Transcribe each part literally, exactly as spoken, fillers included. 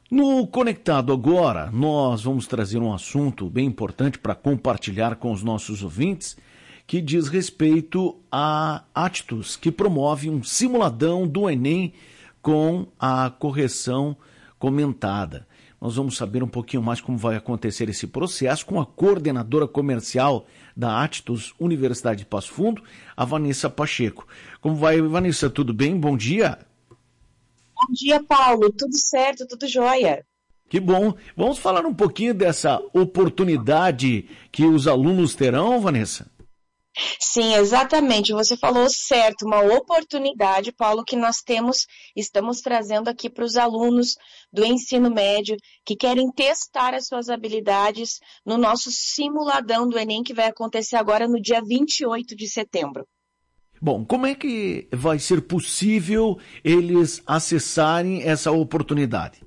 No Conectado Agora, nós vamos trazer um assunto bem importante para compartilhar com os nossos ouvintes, que diz respeito a Attus, que promove um simuladão do Enem com a correção comentada. Nós vamos saber um pouquinho mais como vai acontecer esse processo com a coordenadora comercial da Attus Universidade de Passo Fundo, a Vanessa Pacheco. Como vai, Vanessa? Tudo bem? Bom dia. Bom dia, Paulo. Tudo certo, tudo jóia. Que bom. Vamos falar um pouquinho dessa oportunidade que os alunos terão, Vanessa? Sim, exatamente. Você falou certo. Uma oportunidade, Paulo, que nós temos, estamos trazendo aqui para os alunos do ensino médio que querem testar as suas habilidades no nosso simuladão do Enem, que vai acontecer agora no dia vinte e oito de setembro. Bom, como é que vai ser possível eles acessarem essa oportunidade?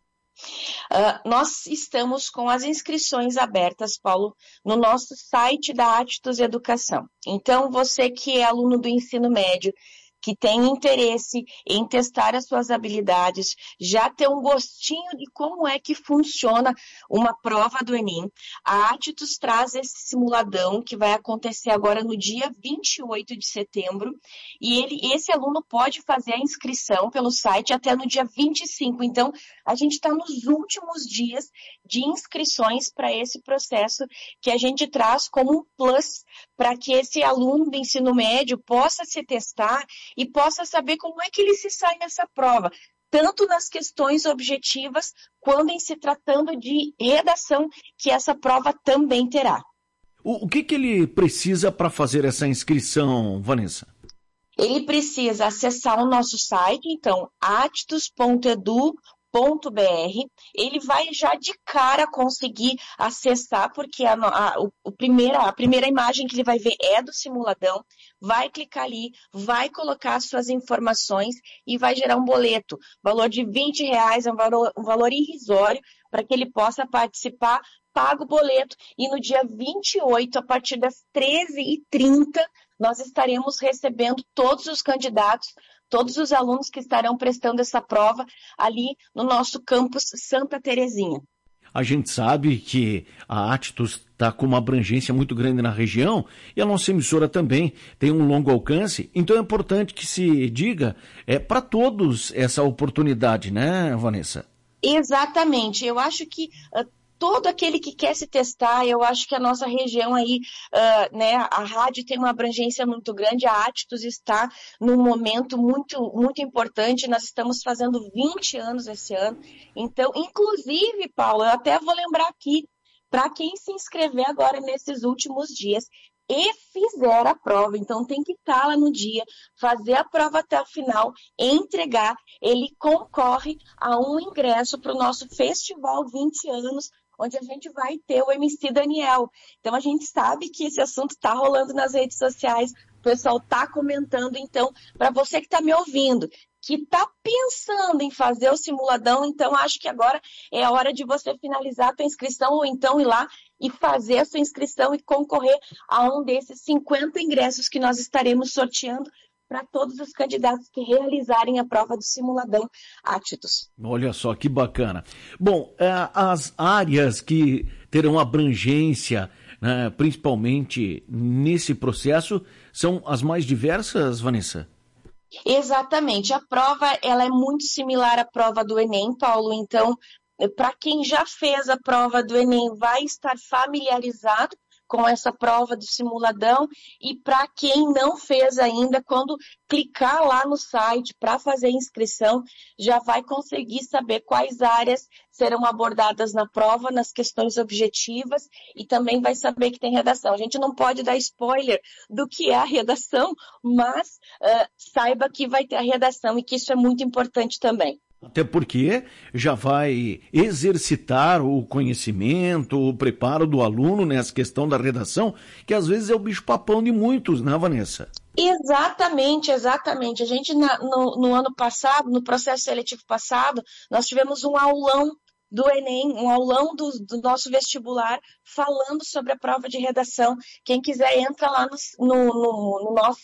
Uh, nós estamos com as inscrições abertas, Paulo, no nosso site da Attus Educação. Então, você que é aluno do ensino médio, que tem interesse em testar as suas habilidades, já ter um gostinho de como é que funciona uma prova do Enem, a Attus traz esse simuladão que vai acontecer agora no dia vinte e oito de setembro, e ele, esse aluno pode fazer a inscrição pelo site até no dia vinte e cinco. Então, a gente está nos últimos dias de inscrições para esse processo que a gente traz como um plus para que esse aluno do ensino médio possa se testar e possa saber como é que ele se sai nessa prova, tanto nas questões objetivas, quanto em se tratando de redação, que essa prova também terá. O, o que, que ele precisa para fazer essa inscrição, Vanessa? Ele precisa acessar o nosso site, então, attus ponto edu ponto br, ele vai já de cara conseguir acessar, porque a, a, o primeira, a primeira imagem que ele vai ver é do simuladão, vai clicar ali, vai colocar as suas informações e vai gerar um boleto, valor de vinte reais, é um valor, um valor irrisório, para que ele possa participar, paga o boleto, e no dia vinte e oito, a partir das treze e trinta, nós estaremos recebendo todos os candidatos, todos os alunos que estarão prestando essa prova ali no nosso campus Santa Terezinha. A gente sabe que a Attus está com uma abrangência muito grande na região e a nossa emissora também tem um longo alcance, então é importante que se diga é, para todos essa oportunidade, né, Vanessa? Exatamente, eu acho que uh, todo aquele que quer se testar, eu acho que a nossa região aí, uh, né, a rádio tem uma abrangência muito grande, a Attus está num momento muito, muito importante, nós estamos fazendo vinte anos esse ano, então, inclusive, Paulo, eu até vou lembrar aqui, para quem se inscrever agora nesses últimos dias, e fizer a prova, então tem que estar lá no dia, fazer a prova até o final, entregar, ele concorre a um ingresso para o nosso Festival vinte anos, onde a gente vai ter o M C Daniel. Então a gente sabe que esse assunto está rolando nas redes sociais, o pessoal está comentando, então, para você que está me ouvindo, que está pensando em fazer o simuladão, então acho que agora é a hora de você finalizar a tua inscrição ou então ir lá e fazer a sua inscrição e concorrer a um desses cinquenta ingressos que nós estaremos sorteando para todos os candidatos que realizarem a prova do simuladão Attus. Olha só que bacana. Bom, as áreas que terão abrangência, né, principalmente nesse processo, são as mais diversas, Vanessa? Exatamente, a prova ela é muito similar à prova do Enem, Paulo, então para quem já fez a prova do Enem vai estar familiarizado com essa prova do simuladão e para quem não fez ainda, quando clicar lá no site para fazer a inscrição, já vai conseguir saber quais áreas serão abordadas na prova, nas questões objetivas e também vai saber que tem redação. A gente não pode dar spoiler do que é a redação, mas uh, saiba que vai ter a redação e que isso é muito importante também. Até porque já vai exercitar o conhecimento, o preparo do aluno nessa questão da redação, que às vezes é o bicho-papão de muitos, né, Vanessa? Exatamente, exatamente. A gente, na, no, no ano passado, no processo seletivo passado, nós tivemos um aulão do Enem, um aulão do, do nosso vestibular, falando sobre a prova de redação. Quem quiser, entra lá no, no, no, no nosso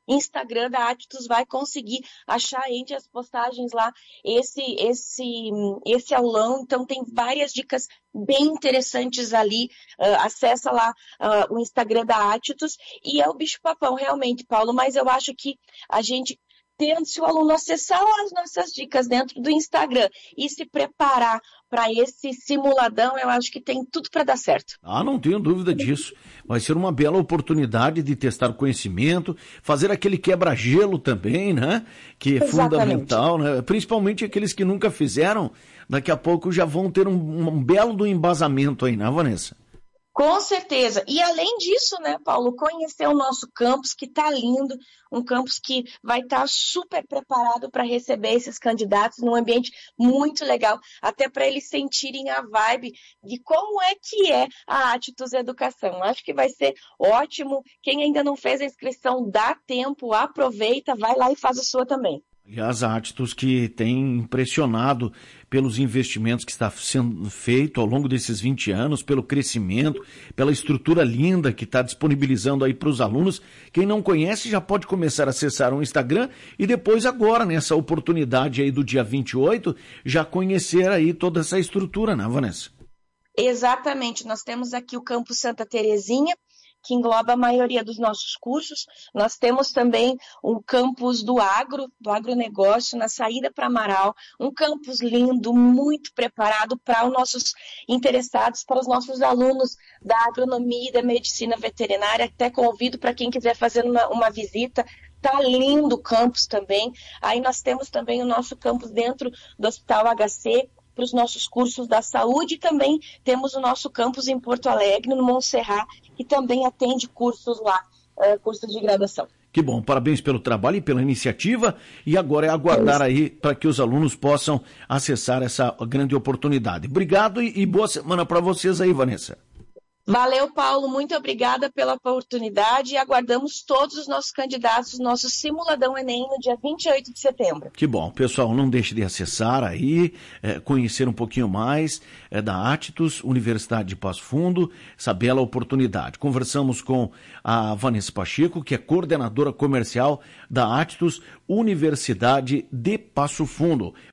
Instagram da Attus vai conseguir achar entre as postagens lá esse, esse, esse aulão. Então tem várias dicas bem interessantes ali. Uh, acessa lá uh, o Instagram da Attus e é o bicho-papão realmente, Paulo, mas eu acho que a gente, tendo, se o aluno acessar as nossas dicas dentro do Instagram e se preparar para esse simuladão, eu acho que tem tudo para dar certo. Ah, não tenho dúvida disso. Vai ser uma bela oportunidade de testar conhecimento, fazer aquele quebra-gelo também, né? Que é Exatamente. Fundamental, né? Principalmente aqueles que nunca fizeram, daqui a pouco já vão ter um, um belo do embasamento aí, né, Vanessa? Com certeza. E além disso, né, Paulo, conhecer o nosso campus, que está lindo, um campus que vai estar tá super preparado para receber esses candidatos num ambiente muito legal, até para eles sentirem a vibe de como é que é a Attus Educação. Acho que vai ser ótimo. Quem ainda não fez a inscrição, dá tempo, aproveita, vai lá e faz a sua também. Aliás, a Attus que tem impressionado pelos investimentos que está sendo feito ao longo desses vinte anos, pelo crescimento, pela estrutura linda que está disponibilizando aí para os alunos. Quem não conhece já pode começar a acessar o Instagram e depois agora, nessa oportunidade aí do dia vinte e oito, já conhecer aí toda essa estrutura, né, Vanessa? Exatamente. Nós temos aqui o Campus Santa Terezinha, que engloba a maioria dos nossos cursos. Nós temos também um campus do agro, do agronegócio, na saída para Amaral, um campus lindo, muito preparado para os nossos interessados, para os nossos alunos da agronomia e da medicina veterinária. Até convido para quem quiser fazer uma, uma visita. Tá lindo o campus também. Aí nós temos também o nosso campus dentro do Hospital H C, para os nossos cursos da saúde, e também temos o nosso campus em Porto Alegre, no Montserrat, que também atende cursos lá, uh, cursos de graduação. Que bom, parabéns pelo trabalho e pela iniciativa, e agora é aguardar é aí para que os alunos possam acessar essa grande oportunidade. Obrigado e, e boa semana para vocês aí, Vanessa. Valeu, Paulo, muito obrigada pela oportunidade e aguardamos todos os nossos candidatos no nosso Simuladão Enem no dia vinte e oito de setembro. Que bom, pessoal, não deixe de acessar aí, é, conhecer um pouquinho mais é, da Attus, Universidade de Passo Fundo, essa bela oportunidade. Conversamos com a Vanessa Pacheco, que é coordenadora comercial da Attus, Universidade de Passo Fundo.